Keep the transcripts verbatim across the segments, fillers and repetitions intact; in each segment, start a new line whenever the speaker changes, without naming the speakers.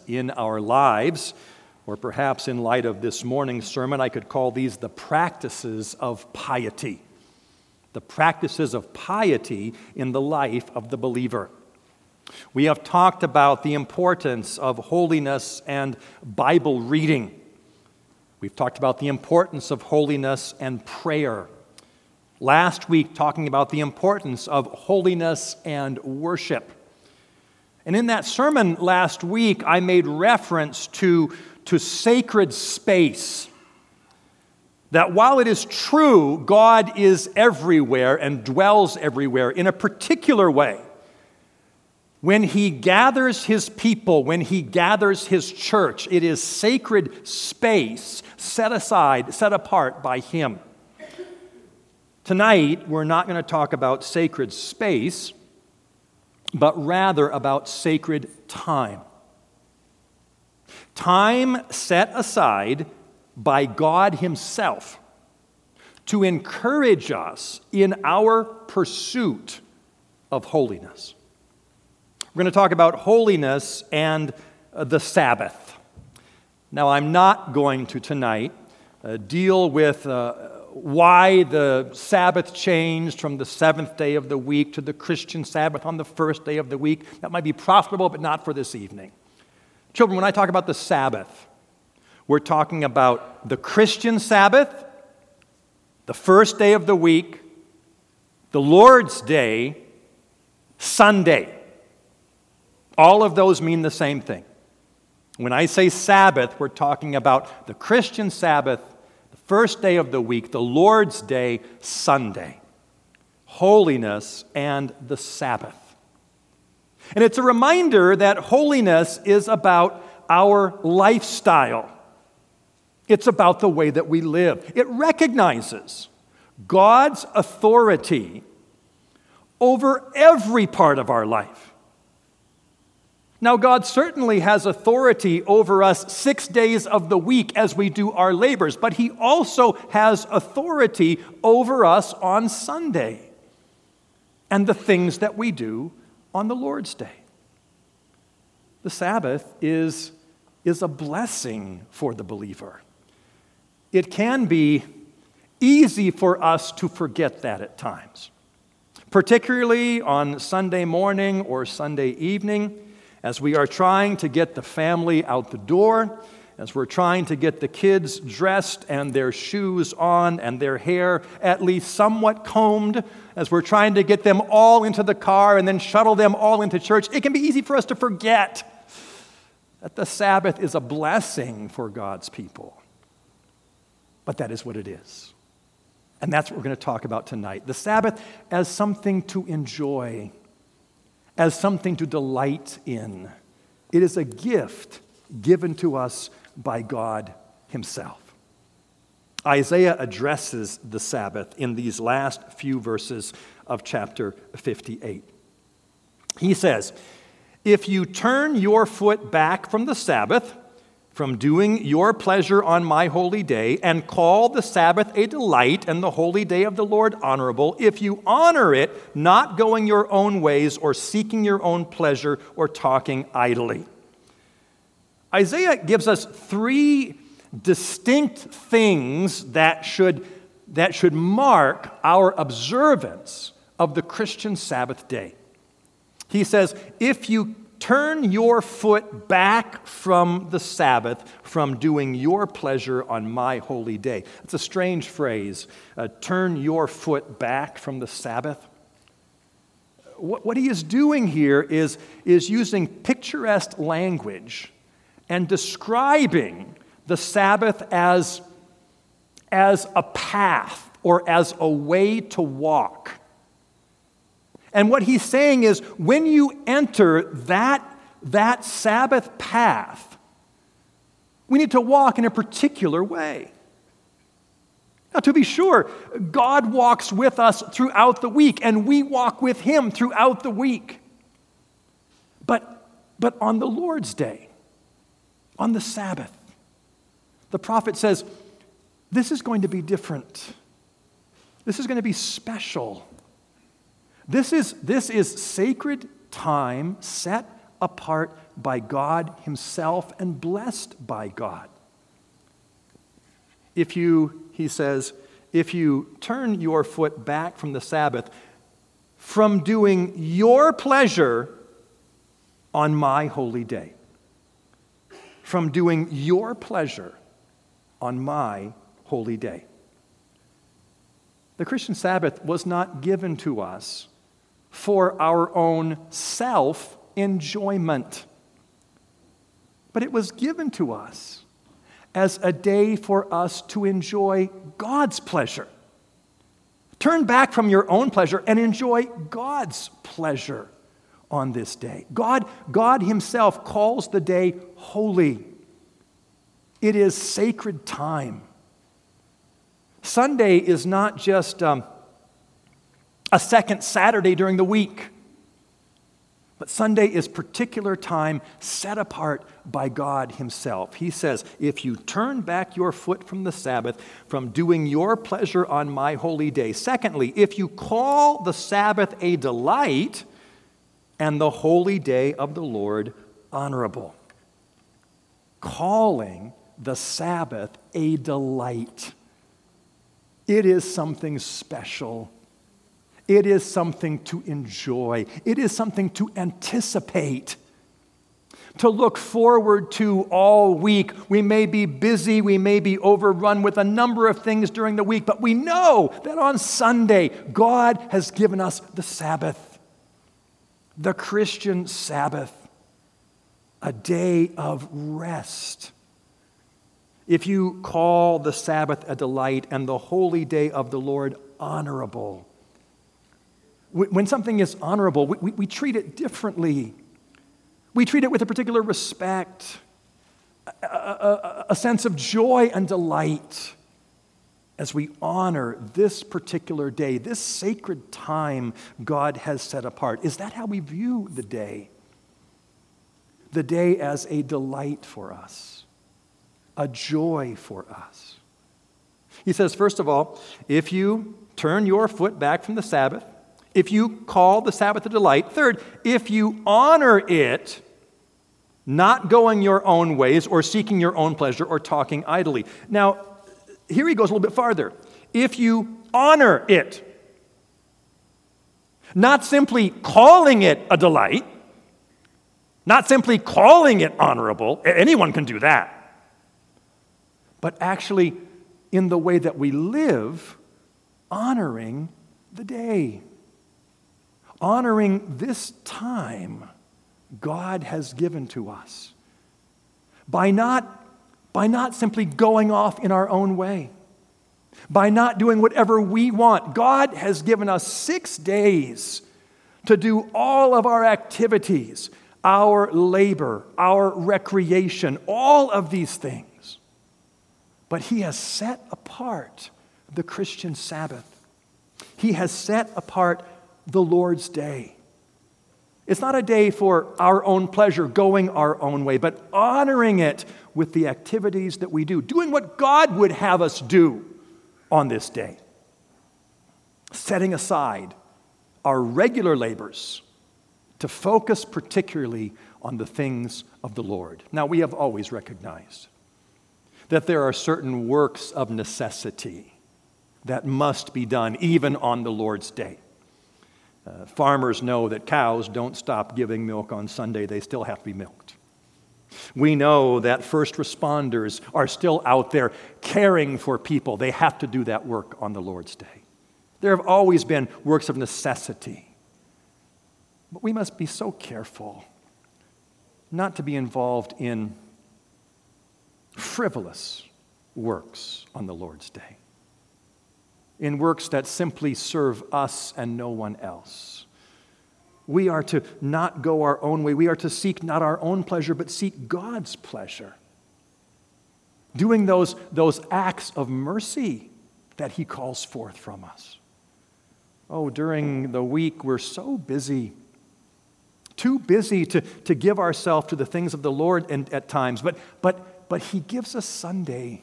in our lives, or perhaps in light of this morning's sermon, I could call these the practices of piety. The practices of piety in the life of the believer. We have talked about the importance of holiness and Bible reading. We've talked about the importance of holiness and prayer. Last week, talking about the importance of holiness and worship. And in that sermon last week, I made reference to, to sacred space. That while it is true God is everywhere and dwells everywhere in a particular way, when He gathers His people, when He gathers His church, it is sacred space set aside, set apart by Him. Tonight, we're not going to talk about sacred space, but rather about sacred time. Time set aside by God Himself to encourage us in our pursuit of holiness. We're going to talk about holiness and the Sabbath. Now, I'm not going to tonight uh, deal with uh, why the Sabbath changed from the seventh day of the week to the Christian Sabbath on the first day of the week. That might be profitable, but not for this evening. Children, when I talk about the Sabbath, we're talking about the Christian Sabbath, the first day of the week, the Lord's Day, Sunday. All of those mean the same thing. When I say Sabbath, we're talking about the Christian Sabbath, the first day of the week, the Lord's Day, Sunday. Holiness and the Sabbath. And it's a reminder that holiness is about our lifestyle. It's about the way that we live. It recognizes God's authority over every part of our life. Now, God certainly has authority over us six days of the week as we do our labors, but He also has authority over us on Sunday and the things that we do on the Lord's Day. The Sabbath is, is a blessing for the believer. It can be easy for us to forget that at times, particularly on Sunday morning or Sunday evening, as we are trying to get the family out the door, as we're trying to get the kids dressed and their shoes on and their hair at least somewhat combed, as we're trying to get them all into the car and then shuttle them all into church, it can be easy for us to forget that the Sabbath is a blessing for God's people. But that is what it is. And that's what we're going to talk about tonight. The Sabbath as something to enjoy, as something to delight in. It is a gift given to us by God Himself. Isaiah addresses the Sabbath in these last few verses of chapter fifty-eight. He says, "If you turn your foot back from the Sabbath, from doing your pleasure on my holy day, and call the Sabbath a delight and the holy day of the Lord honorable, if you honor it, not going your own ways or seeking your own pleasure or talking idly." Isaiah gives us three distinct things that should, that should mark our observance of the Christian Sabbath day. He says, if you turn your foot back from the Sabbath, from doing your pleasure on my holy day. It's a strange phrase, uh, turn your foot back from the Sabbath. What, what he is doing here is, is using picturesque language and describing the Sabbath as, as a path or as a way to walk. And what he's saying is, when you enter that, that Sabbath path, we need to walk in a particular way. Now, to be sure, God walks with us throughout the week, and we walk with Him throughout the week. But, but on the Lord's Day, on the Sabbath, the prophet says, this is going to be different. This is going to be special. This is, this is sacred time set apart by God himself and blessed by God. If you, he says, if you turn your foot back from the Sabbath, from doing your pleasure on my holy day, from doing your pleasure on my holy day. The Christian Sabbath was not given to us for our own self-enjoyment, but it was given to us as a day for us to enjoy God's pleasure. Turn back from your own pleasure and enjoy God's pleasure on this day. God, God himself calls the day holy. It is sacred time. Sunday is not just um, a second Saturday during the week, but Sunday is particular time set apart by God himself. He says, if you turn back your foot from the Sabbath, from doing your pleasure on my holy day. Secondly, if you call the Sabbath a delight and the holy day of the Lord honorable. Calling the Sabbath a delight. It is something special. It is something to enjoy. It is something to anticipate, to look forward to all week. We may be busy, we may be overrun with a number of things during the week, but we know that on Sunday, God has given us the Sabbath, the Christian Sabbath, a day of rest. If you call the Sabbath a delight and the holy day of the Lord honorable, when something is honorable, we, we, we treat it differently. We treat it with a particular respect, a, a, a sense of joy and delight as we honor this particular day, this sacred time God has set apart. Is that how we view the day? The day as a delight for us. A joy for us. He says, first of all, if you turn your foot back from the Sabbath, if you call the Sabbath a delight. Third, if you honor it, not going your own ways or seeking your own pleasure or talking idly. Now, here he goes a little bit farther. If you honor it, not simply calling it a delight, not simply calling it honorable, anyone can do that, but actually, in the way that we live, honoring the day. Honoring this time God has given to us. By not, by not simply going off in our own way. By not doing whatever we want. God has given us six days to do all of our activities, our labor, our recreation, all of these things. But he has set apart the Christian Sabbath. He has set apart the Lord's day. It's not a day for our own pleasure, going our own way, but honoring it with the activities that we do, doing what God would have us do on this day. Setting aside our regular labors to focus particularly on the things of the Lord. Now, we have always recognized that there are certain works of necessity that must be done even on the Lord's day. Uh, farmers know that cows don't stop giving milk on Sunday. They still have to be milked. We know that first responders are still out there caring for people. They have to do that work on the Lord's day. There have always been works of necessity. But we must be so careful not to be involved in frivolous works on the Lord's day, in works that simply serve us and no one else. We are to not go our own way. We are to seek not our own pleasure, but seek God's pleasure. Doing those, those acts of mercy that he calls forth from us. Oh, during the week, we're so busy, too busy to, to give ourselves to the things of the Lord and, at times, but, but But he gives us Sunday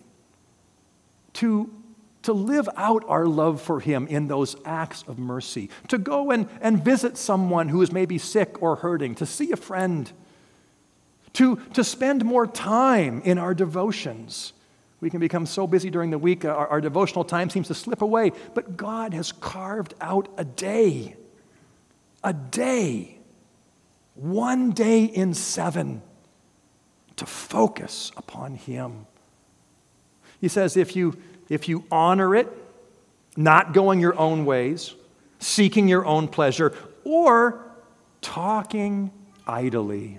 to, to live out our love for him in those acts of mercy, to go and, and visit someone who is maybe sick or hurting, to see a friend, to, to spend more time in our devotions. We can become so busy during the week, our, our devotional time seems to slip away. But God has carved out a day, a day, one day in seven, to focus upon Him. He says, if you, if you honor it, not going your own ways, seeking your own pleasure, or talking idly.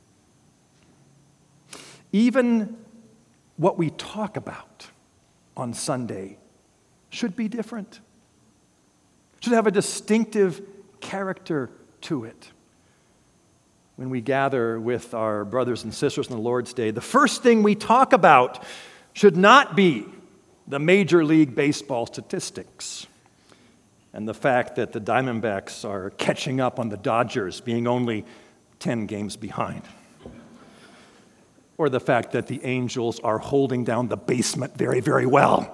Even what we talk about on Sunday should be different, should have a distinctive character to it. When we gather with our brothers and sisters on the Lord's Day, the first thing we talk about should not be the Major League Baseball statistics and the fact that the Diamondbacks are catching up on the Dodgers, being only ten games behind. Or the fact that the Angels are holding down the basement very, very well.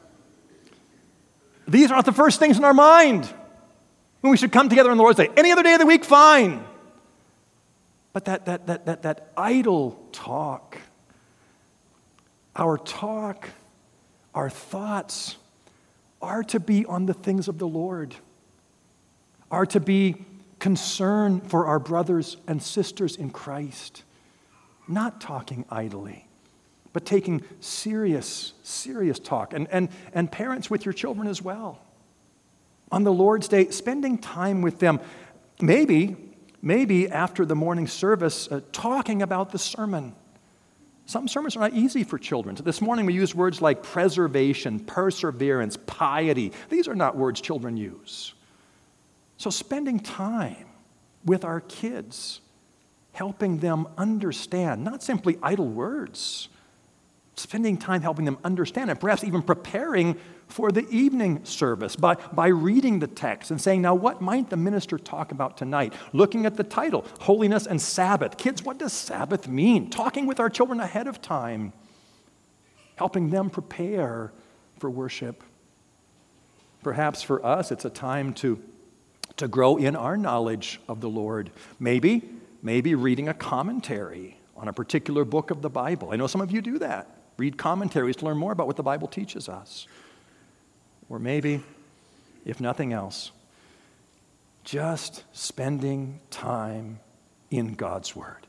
These are not the first things in our mind when we should come together on the Lord's Day. Any other day of the week, fine. But that, that, that, that, that idle talk, our talk, our thoughts are to be on the things of the Lord, are to be concern for our brothers and sisters in Christ. Not talking idly, but taking serious, serious talk. And, and, and parents with your children as well. On the Lord's Day, spending time with them. Maybe, maybe after the morning service, uh, talking about the sermon. Some sermons are not easy for children. So this morning we used words like preservation, perseverance, piety. These are not words children use. So spending time with our kids, helping them understand, not simply idle words, spending time helping them understand and perhaps even preparing for the evening service by, by reading the text and saying, now what might the minister talk about tonight? Looking at the title, Holiness and Sabbath. Kids, what does Sabbath mean? Talking with our children ahead of time, helping them prepare for worship. Perhaps for us, it's a time to, to grow in our knowledge of the Lord. Maybe Maybe reading a commentary on a particular book of the Bible. I know some of you do that. Read commentaries to learn more about what the Bible teaches us. Or maybe, if nothing else, just spending time in God's Word.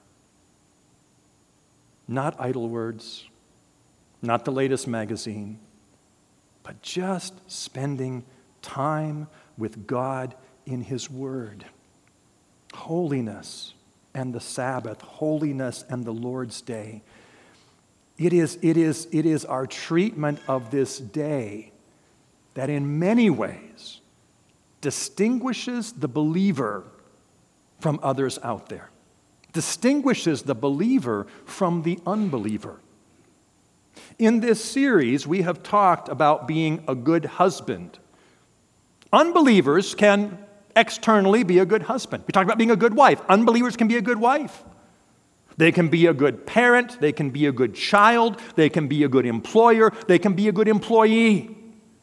Not idle words, not the latest magazine, but just spending time with God in His Word. Holiness and the Sabbath, holiness and the Lord's Day. It is, it is, it is our treatment of this day that in many ways distinguishes the believer from others out there, distinguishes the believer from the unbeliever. In this series, we have talked about being a good husband. Unbelievers can externally be a good husband. We talked about being a good wife. Unbelievers can be a good wife. They can be a good parent. They can be a good child. They can be a good employer. They can be a good employee.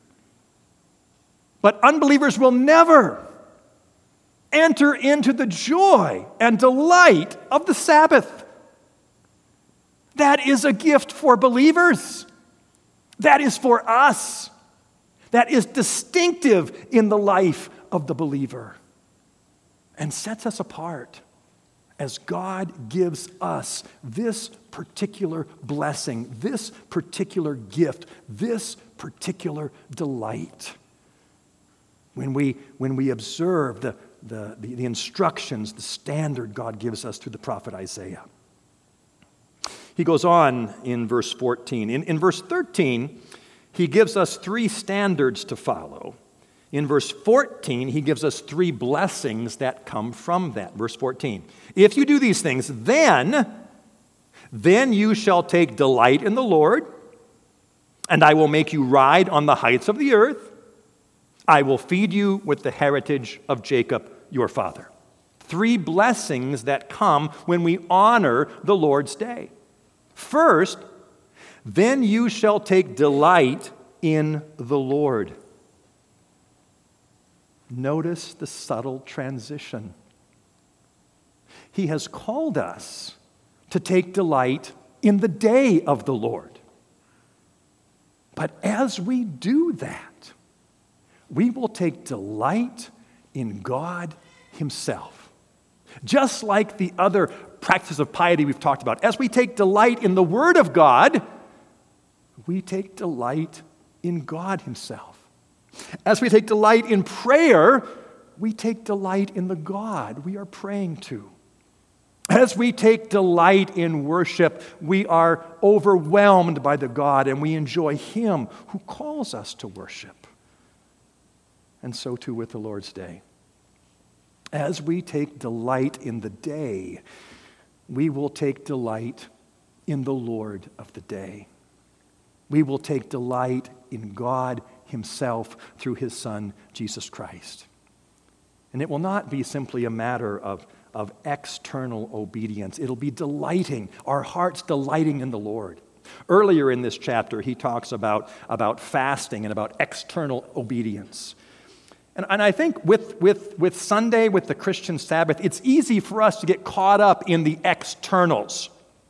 But unbelievers will never enter into the joy and delight of the Sabbath. That is a gift for believers. That is for us. That is distinctive in the life of the believer and sets us apart as God gives us this particular blessing, this particular gift, this particular delight. When we, when we observe the, the, the, the instructions, the standard God gives us through the prophet Isaiah. He goes on in verse fourteen. In, in verse thirteen, he gives us three standards to follow. In verse fourteen, he gives us three blessings that come from that. Verse fourteen, if you do these things, then, then you shall take delight in the Lord, and I will make you ride on the heights of the earth. I will feed you with the heritage of Jacob, your father. Three blessings that come when we honor the Lord's day. First, then you shall take delight in the Lord. Notice the subtle transition. He has called us to take delight in the day of the Lord. But as we do that, we will take delight in God Himself. Just like the other practices of piety we've talked about, as we take delight in the Word of God, we take delight in God Himself. As we take delight in prayer, we take delight in the God we are praying to. As we take delight in worship, we are overwhelmed by the God and we enjoy Him who calls us to worship. And so too with the Lord's Day. As we take delight in the day, we will take delight in the Lord of the day. We will take delight in God Himself through His Son, Jesus Christ. And it will not be simply a matter of, of external obedience. It'll be delighting, our hearts delighting in the Lord. Earlier in this chapter, he talks about, about fasting and about external obedience. And, and I think with, with, with Sunday, with the Christian Sabbath, it's easy for us to get caught up in the externals,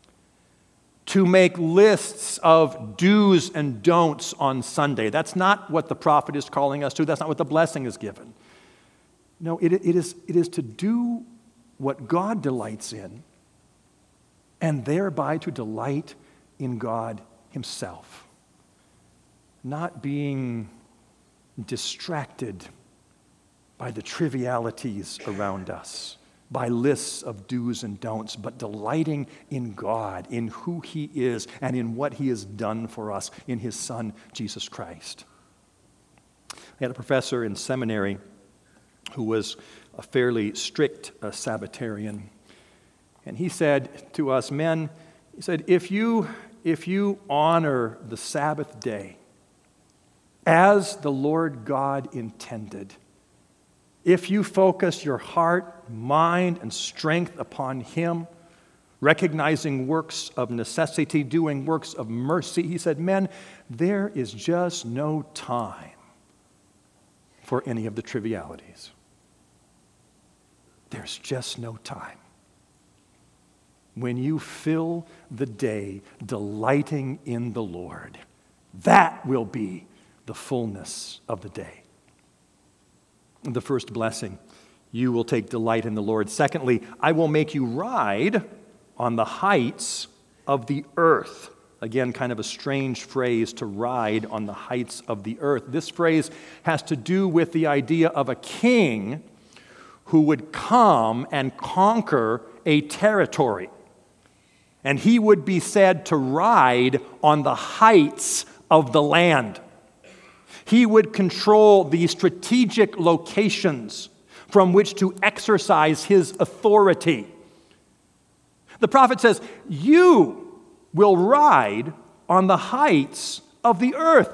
to make lists of do's and don'ts on Sunday. That's not what the prophet is calling us to. That's not what the blessing is given. No, it, it, is, it is to do what God delights in and thereby to delight in God Himself. Not being distracted by the trivialities around us, by lists of do's and don'ts, but delighting in God, in who He is, and in what He has done for us in His Son, Jesus Christ. I had a professor in seminary who was a fairly strict uh, Sabbatarian, and he said to us men, he said, if you, if you honor the Sabbath day as the Lord God intended, if you focus your heart, mind, and strength upon Him, recognizing works of necessity, doing works of mercy, he said, men, there is just no time for any of the trivialities. There's just no time. When you fill the day delighting in the Lord, that will be the fullness of the day. The first blessing, you will take delight in the Lord. Secondly, I will make you ride on the heights of the earth. Again, kind of a strange phrase, to ride on the heights of the earth. This phrase has to do with the idea of a king who would come and conquer a territory. And he would be said to ride on the heights of the land. He would control the strategic locations from which to exercise his authority. The prophet says, you will ride on the heights of the earth.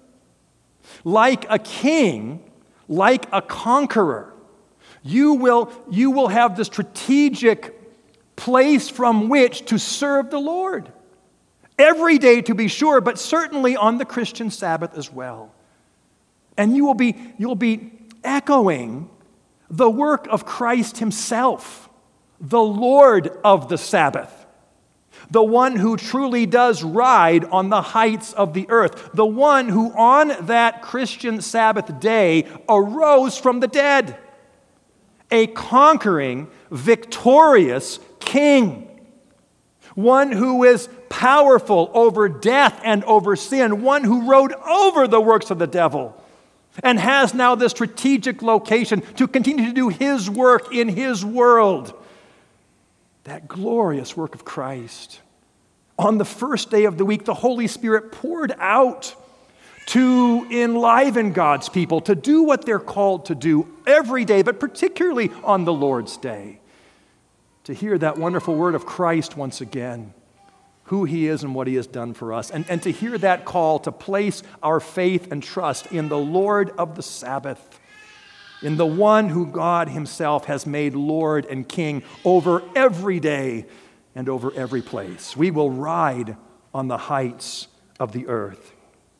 Like a king, like a conqueror, you will, you will have the strategic place from which to serve the Lord. Every day, to be sure, but certainly on the Christian Sabbath as well. And you will be, you'll be echoing the work of Christ Himself, the Lord of the Sabbath, the one who truly does ride on the heights of the earth, the one who on that Christian Sabbath day arose from the dead, a conquering, victorious King, one who is powerful over death and over sin, one who rode over the works of the devil, and has now the strategic location to continue to do His work in His world. That glorious work of Christ. On the first day of the week, the Holy Spirit poured out to enliven God's people, to do what they're called to do every day, but particularly on the Lord's Day. To hear that wonderful word of Christ once again, who He is and what He has done for us, and, and to hear that call to place our faith and trust in the Lord of the Sabbath, in the one who God Himself has made Lord and King over every day and over every place. We will ride on the heights of the earth.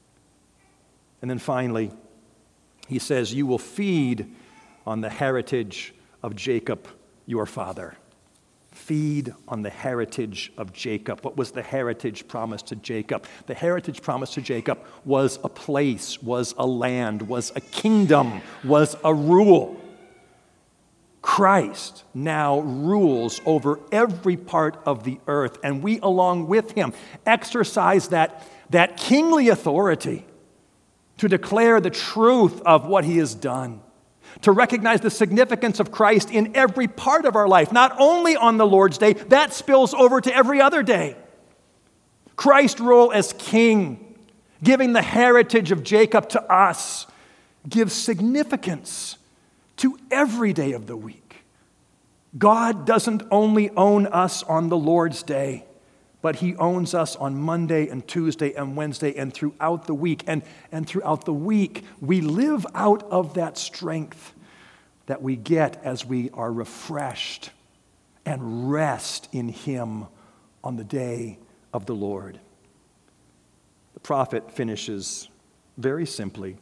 And then finally, he says, you will feed on the heritage of Jacob, your father. Feed on the heritage of Jacob. What was the heritage promised to Jacob? The heritage promised to Jacob was a place, was a land, was a kingdom, was a rule. Christ now rules over every part of the earth, and we, along with him, exercise that, that kingly authority to declare the truth of what he has done, to recognize the significance of Christ in every part of our life, not only on the Lord's Day, that spills over to every other day. Christ's role as king, giving the heritage of Jacob to us, gives significance to every day of the week. God doesn't only own us on the Lord's Day, but he owns us on Monday and Tuesday and Wednesday and throughout the week. And, and throughout the week, we live out of that strength that we get as we are refreshed and rest in him on the day of the Lord. The prophet finishes very simply,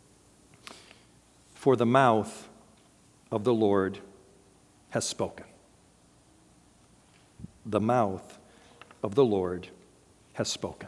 "For the mouth of the Lord has spoken." The mouth of the Lord has spoken.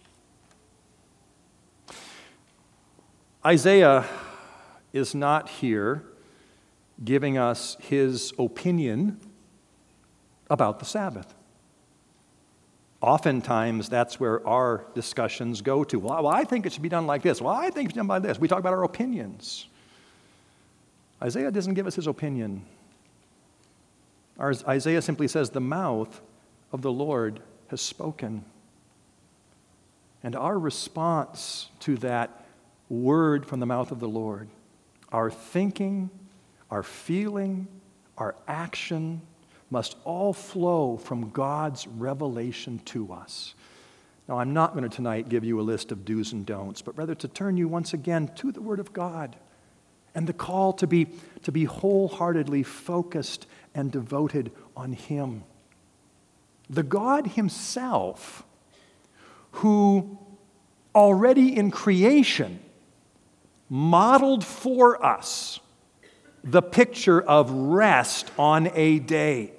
Isaiah is not here giving us his opinion about the Sabbath. Oftentimes, that's where our discussions go to. Well, I think it should be done like this. Well, I think it should be done by this. We talk about our opinions. Isaiah doesn't give us his opinion. Our, Isaiah simply says, the mouth of the Lord has spoken. And our response to that word from the mouth of the Lord, our thinking, our feeling, our action, must all flow from God's revelation to us. Now, I'm not going to tonight give you a list of do's and don'ts, but rather to turn you once again to the Word of God and the call to be, to be wholeheartedly focused and devoted on him. The God himself, who already in creation modeled for us the picture of rest on a day.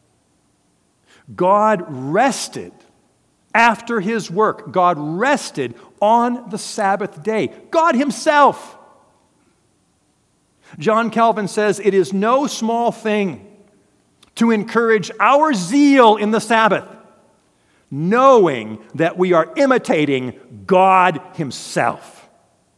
God rested after his work. God rested on the Sabbath day. God himself. John Calvin says, it is no small thing to encourage our zeal in the Sabbath, knowing that we are imitating God himself.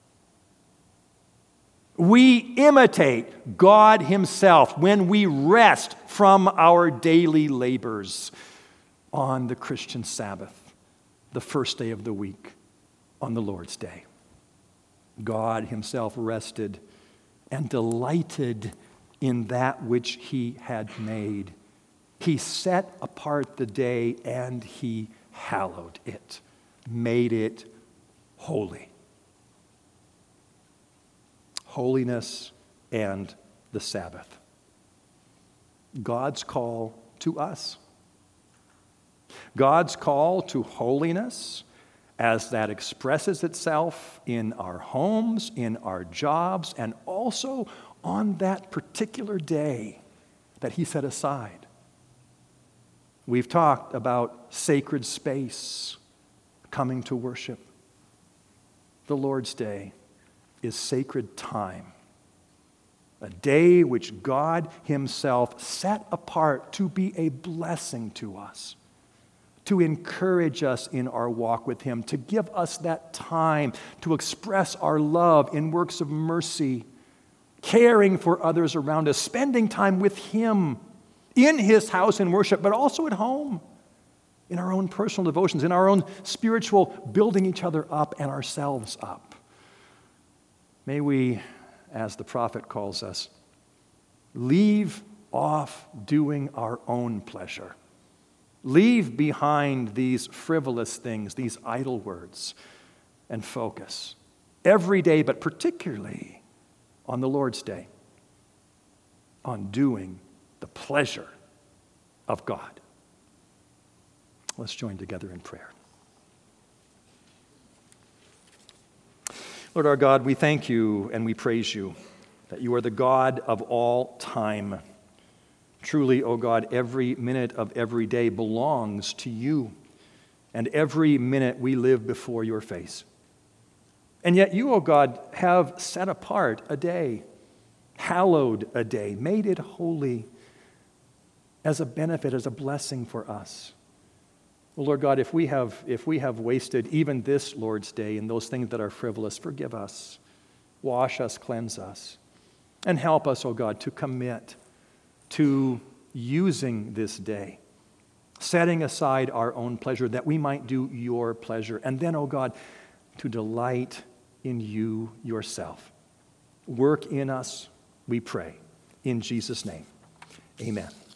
We imitate God himself when we rest from our daily labors on the Christian Sabbath, the first day of the week, on the Lord's Day. God himself rested and delighted in that which he had made. He set apart the day and he hallowed it, made it holy. Holiness and the Sabbath. God's call to us. God's call to holiness as that expresses itself in our homes, in our jobs, and also on that particular day that he set aside. We've talked about sacred space, coming to worship. The Lord's Day is sacred time, a day which God himself set apart to be a blessing to us, to encourage us in our walk with him, to give us that time to express our love in works of mercy, caring for others around us, spending time with him in his house in worship, but also at home, in our own personal devotions, in our own spiritual building each other up and ourselves up. May we, as the prophet calls us, leave off doing our own pleasure. Leave behind these frivolous things, these idle words, and focus every day, but particularly on the Lord's Day, on doing the pleasure of God. Let's join together in prayer. Lord our God, we thank you and we praise you that you are the God of all time, Truly, O God, every minute of every day belongs to you, and every minute we live before your face. And yet you, O God, have set apart a day, hallowed a day, made it holy as a benefit, as a blessing for us. Well, Lord God, if we have if we have wasted even this Lord's Day in those things that are frivolous, forgive us, wash us, cleanse us, and help us, O God, to commit to using this day, setting aside our own pleasure that we might do your pleasure, and then, O God, to delight in you yourself. Work in us, we pray. In Jesus' name, amen.